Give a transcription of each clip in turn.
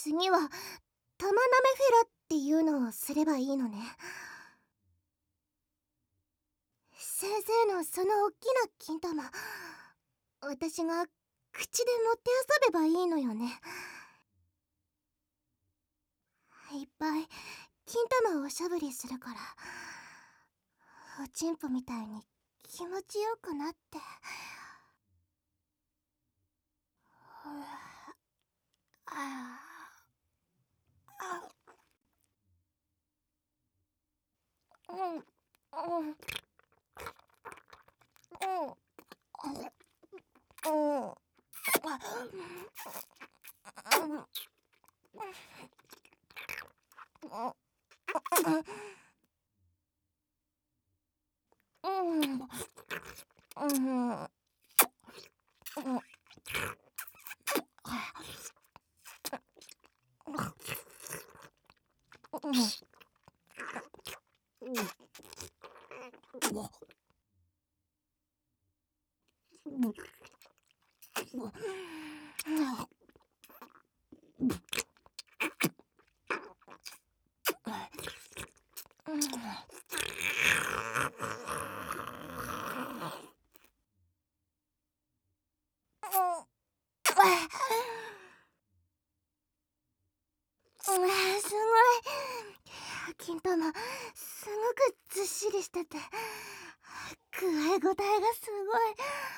次は玉なめフェラっていうのをすればいいのね。先生のその大きな金玉、私が口で持って遊べばいいのよね。いっぱい金玉をおしゃぶりするから、おちんぽみたいに気持ちよくなって。ああ、うん、うん、うん、うん、すごい。金玉すごくずっしりしてて、具合ごたえがすごい。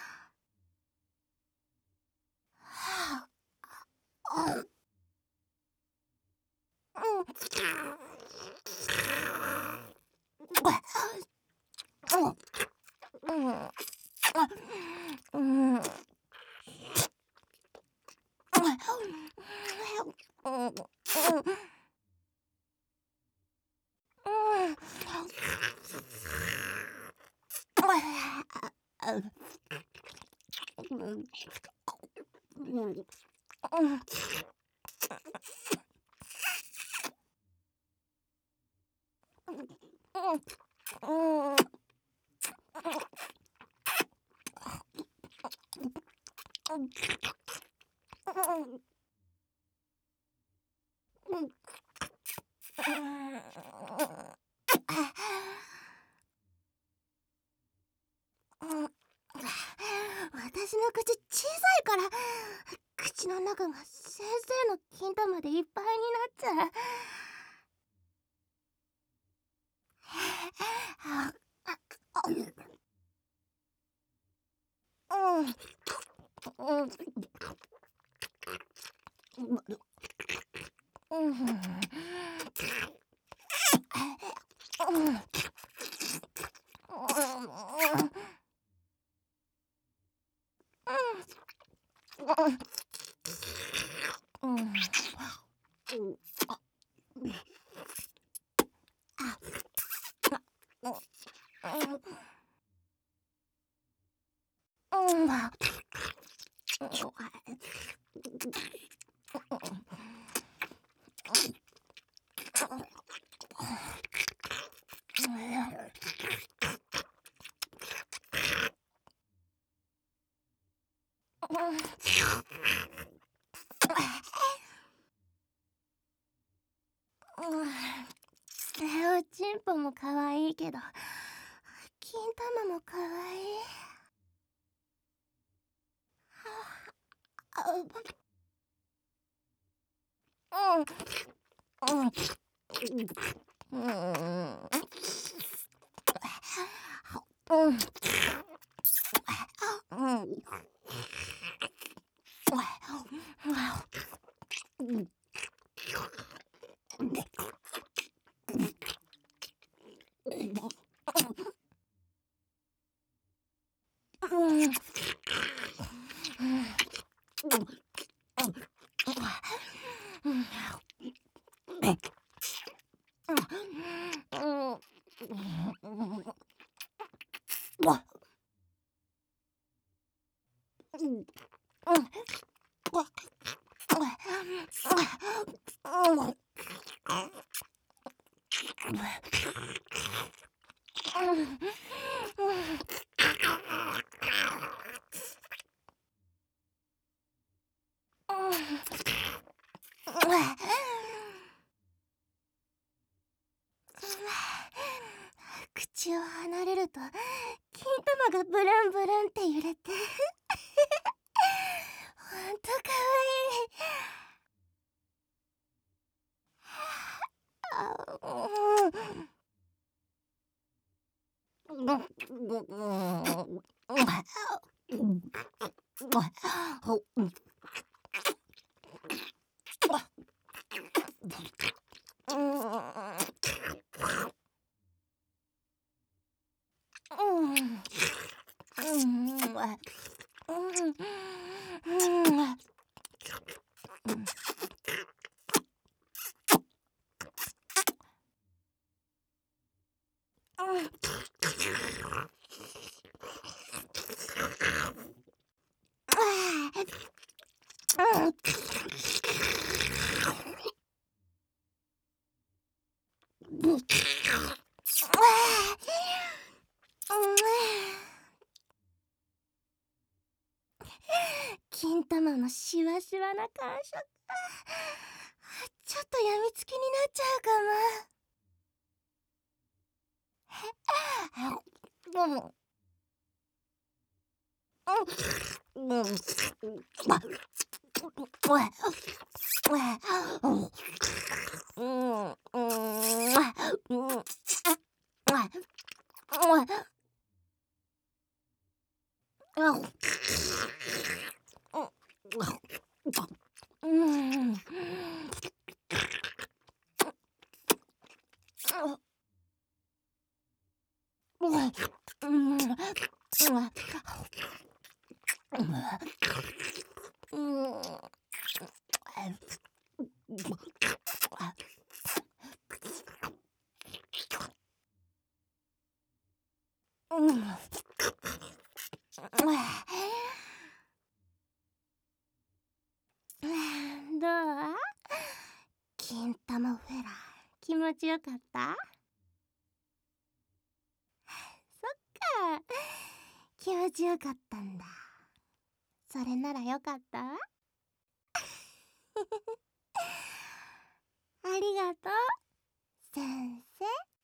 私の口小さいから、口の中が先生の金玉でいっぱいになっちゃう。おちんぽもかわいいけど、金玉もかわいい。 口を離れると金玉がブルンブルンって揺れてほんとかわいい。金玉のシワシワな感触、ちょっとやみつきになっちゃうかも。どう？金玉フェラ気持ちよかった？そっか、気持ちよかったんだ。それならよかったわ。ありがとう、先生。